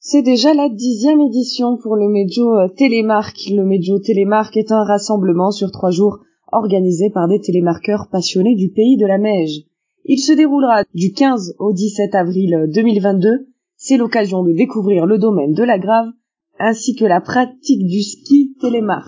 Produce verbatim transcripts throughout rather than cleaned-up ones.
C'est déjà la dixième édition pour le Medjo Télémark. Le Medjo Télémark est un rassemblement sur trois jours organisé par des télémarqueurs passionnés du pays de la Meije. Il se déroulera du quinze au dix-sept avril deux mille vingt-deux. C'est l'occasion de découvrir le domaine de la Grave ainsi que la pratique du ski télémark.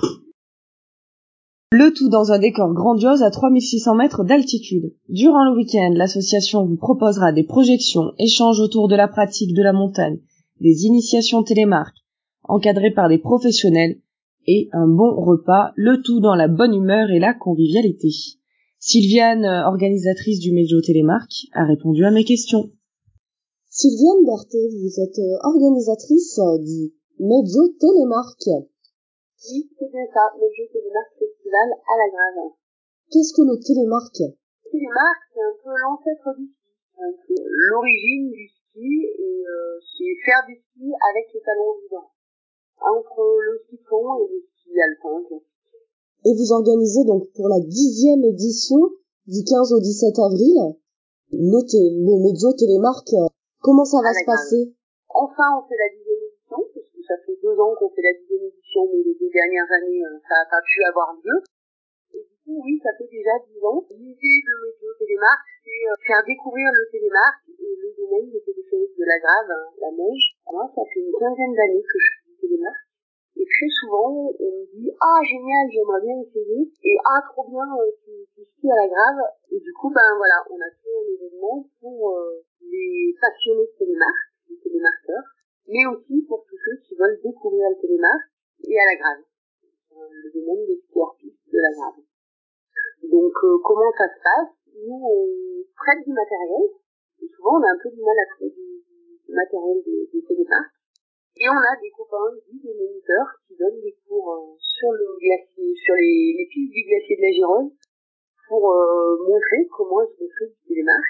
Le tout dans un décor grandiose à trois mille six cents mètres d'altitude. Durant le week-end, l'association vous proposera des projections, échanges autour de la pratique de la montagne, des initiations télémark, encadrées par des professionnels, et un bon repas, le tout dans la bonne humeur et la convivialité. Sylviane, organisatrice du Medjo Télémark, a répondu à mes questions. Sylviane Berthet, vous êtes organisatrice du Medjo Télémark. Oui, c'est bien ça, Medjo Télémark Festival à la Grave. Qu'est-ce que le télémark? Le télémark, c'est un peu l'ancêtre du ski, un peu l'origine du ski, et euh, c'est faire du ski avec le talon vivant, entre le ski de fond et le ski alpin. Et vous organisez donc pour la dixième édition, du quinze au dix-sept avril, le, té- le Medjo Télémark. Comment ça va se passer? Enfin, on fait la dixième édition, parce que ça fait deux ans qu'on fait la dixième édition, mais les deux dernières années, ça n'a pas pu avoir lieu. Et du coup, oui, ça fait déjà dix ans. L'idée de Medjo Télémark, c'est faire découvrir le télémark et le domaine des téléphériques de la Grave, la Meije. Moi, ça fait une quinzaine d'années que je fais du télémark. Et très souvent, on me dit « Ah, génial, j'aimerais bien essayer » et « Ah, trop bien, tu, tu skis à la Grave ». Et du coup, ben voilà, on a fait un événement pour euh, les passionnés de télémark, les télémarqueurs, mais aussi pour tous ceux qui veulent découvrir le télémark et à la Grave, euh, le domaine des ski hors-piste de la Grave. Donc, euh, comment ça se passe? Nous, on prête du matériel, et souvent on a un peu du mal à trouver du, du matériel de, de télémark. Et on a des copains, guides et moniteurs qui donnent des cours euh, sur le glacier, sur les, les pistes du glacier de la Gironde pour euh, montrer comment est-ce qu'on fait du télémark.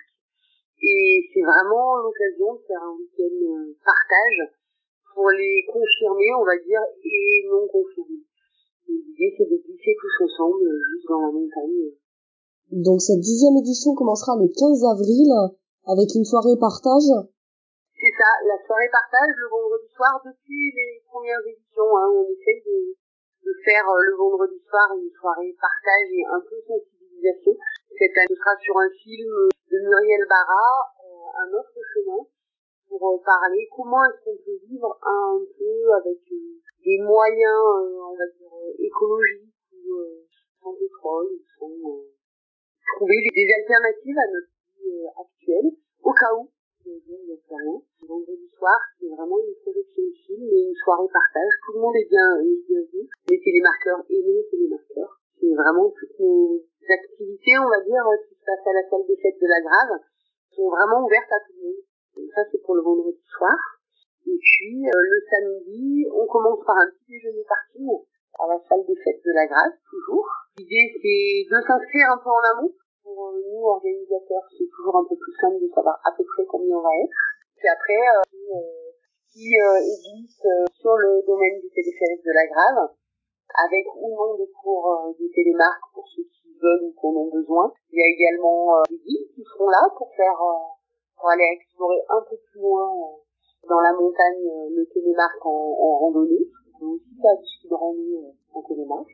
Et c'est vraiment l'occasion de faire un week-end euh, partage pour les confirmer, on va dire, et non confirmer. Et l'idée, c'est de glisser tous ensemble, euh, juste dans la montagne. Donc cette dixième édition commencera le quinze avril avec une soirée partage. C'est ça, la soirée partage le vendredi soir depuis les premières éditions. Hein, on essaye de, de faire euh, le vendredi soir une soirée partage et un peu sensibilisation. Cette année, ce sera sur un film de Muriel Barra, euh, Un autre chemin, pour euh, parler comment est-ce qu'on peut vivre un peu avec euh, des moyens, euh, on va dire, euh, écologiques ou euh, sans pétrole, ou sans euh, trouver des, des alternatives à notre vie euh, actuelle, au cas où. Rien. Le vendredi soir, c'est vraiment une projection de film et une soirée partage. Tout le monde est bien, est bien vu, les télémarqueurs et les télémarqueurs. C'est vraiment toutes nos activités, on va dire, qui se passent à la salle des fêtes de la Grave, sont vraiment ouvertes à tout le monde. Donc ça, c'est pour le vendredi soir. Et puis, euh, le samedi, on commence par un petit déjeuner parking à la salle des fêtes de la Grave, toujours. L'idée, c'est de s'inscrire un peu en amont. Pour nous, organisateurs, c'est toujours un peu plus simple de savoir à peu près combien on va être. Puis après, euh, euh, qui euh, existe euh, sur le domaine du téléphérique de la Grave, avec ou non des cours euh, de télémark pour ceux qui veulent ou qui en ont besoin. Il y a également euh, des guides qui seront là pour faire, euh, pour aller explorer un peu plus loin euh, dans la montagne euh, le télémark en, en randonnée. On peut aussi faire du ski de randonnée euh, en télémark.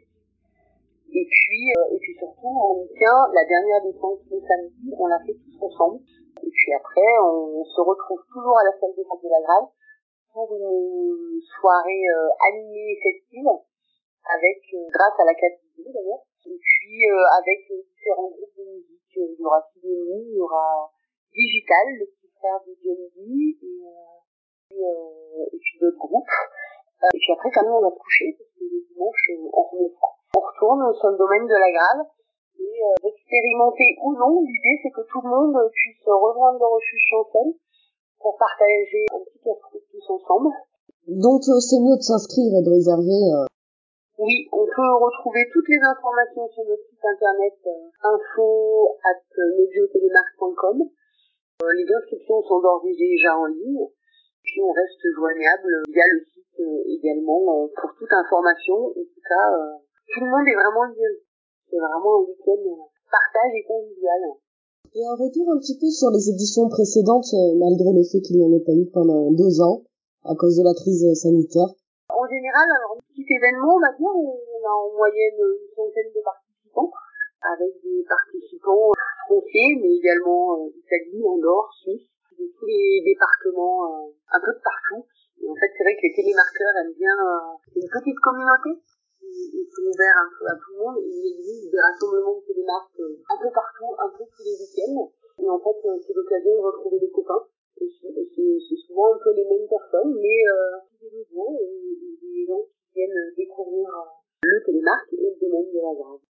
Et puis, euh, et puis surtout, on tient la dernière descente le samedi, on l'a fait tous ensemble. Et puis après, on, on se retrouve toujours à la salle des fêtes de la Grave pour une soirée euh, animée et festive, avec, euh, grâce à la quatre D d'ailleurs, et puis euh, avec euh, différents groupes de musique. Il y aura Sidney, il y aura Digital, le petit frère de Jenny, et, euh, et, euh, et puis d'autres groupes. Euh, et puis après, quand même, on va se coucher, parce que le dimanche, euh, on remet ça. On retourne sur le domaine de la Grave, et euh, expérimenter ou non, l'idée c'est que tout le monde puisse rejoindre le refuge Chancel pour partager un petit casse-croûte tous ensemble. Donc euh, c'est mieux de s'inscrire et de réserver. Euh... Oui, on peut retrouver toutes les informations sur notre site internet euh, info arobase medjo télémark point com. Euh, les inscriptions sont d'ores et déjà en ligne, puis on reste joignable via le site euh, également euh, pour toute information. En tout cas, euh, tout le monde est vraiment lié. C'est vraiment un week-end euh, partage et convivial. Et un retour un petit peu sur les éditions précédentes, euh, malgré le fait qu'il n'y en ait pas eu pendant deux ans. à cause de la crise sanitaire? En général, alors, petit événement, on va dire, on a en moyenne une centaine de participants, avec des participants français, mais également euh, Italie, Andorre, Suisse, de tous les départements, euh, un peu de partout. Et en fait, c'est vrai que les télémarqueurs aiment bien euh, une petite communauté. Ils sont ouverts un peu à tout le monde et il existe des rassemblements de télémarques euh, un peu partout, un peu tous les week-ends. Et en fait, euh, c'est l'occasion de retrouver des copains. Et c'est, et c'est, c'est souvent un peu les mêmes personnes, mais euh, des nouveaux et, et des gens qui viennent découvrir euh, le télémarque et le domaine de la garde.